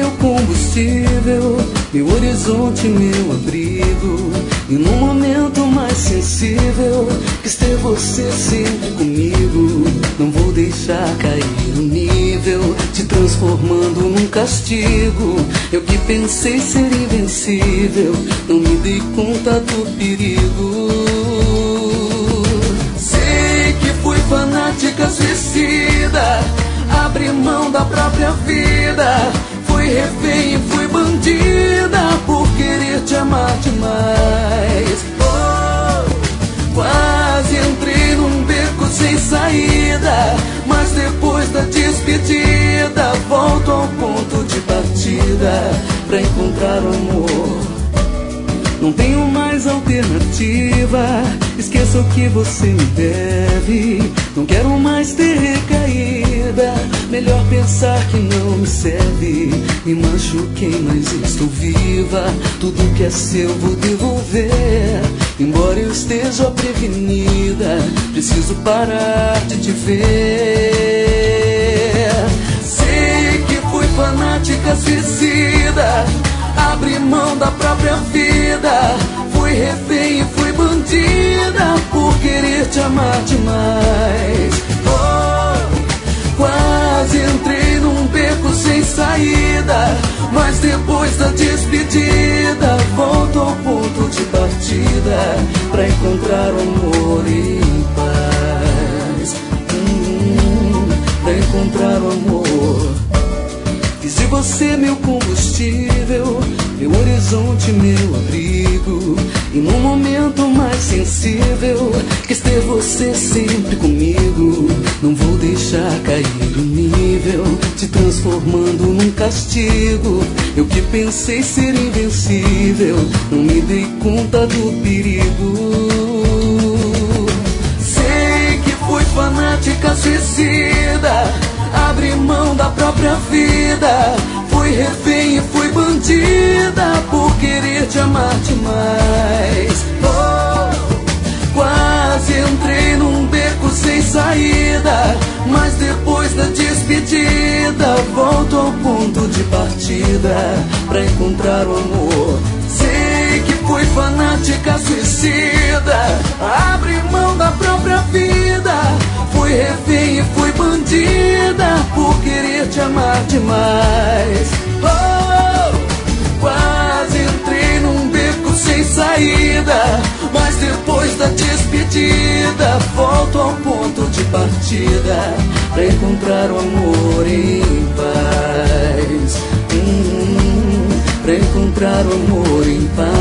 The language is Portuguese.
meu combustível, meu horizonte, meu abrigo. E no momento mais sensível, quis ter você sempre comigo. Não vou deixar cair o nível, te transformando num castigo. Eu que pensei ser invencível, não me dei conta do perigo. Sei que fui fanática, suicida, abri mão da própria vida. Fui refém e fui bandida por querer te amar demais. Oh, quase entrei num beco sem saída, mas depois da despedida volto ao ponto de partida pra encontrar o amor. Não tenho mais alternativa, esqueça o que você me deve. Não quero mais ter recaída, melhor pensar que não me serve. Me machuquei, mas estou viva, tudo que é seu vou devolver. Embora eu esteja prevenida, preciso parar de te ver. Sei que fui fanática, suicida, abri mão da própria vida. Fui refém e fui bandida por querer te amar demais. Oh, quase entrei num beco sem saída, mas depois da despedida volto ao ponto de partida pra encontrar o amor em paz. Pra encontrar o amor. Fiz de você meu combustível, meu horizonte, meu abrigo. E no momento mais sensível, quis ter você sempre comigo. Não vou deixar cair o nível, te transformando num castigo. Eu que pensei ser invencível, não me dei conta do perigo. Sei que fui fanática, suicida, abri mão da própria vida. Fui refém e fui bandida por querer te amar demais. Oh, quase entrei num beco sem saída, mas depois da despedida volto ao ponto de partida pra encontrar o amor. Sei que fui fanática, suicida, abri mão da própria vida. Fui refém e fui bandida por querer te amar demais. Oh, quase entrei num beco sem saída, mas depois da despedida volto ao ponto de partida pra encontrar o amor em paz. Pra encontrar o amor em paz.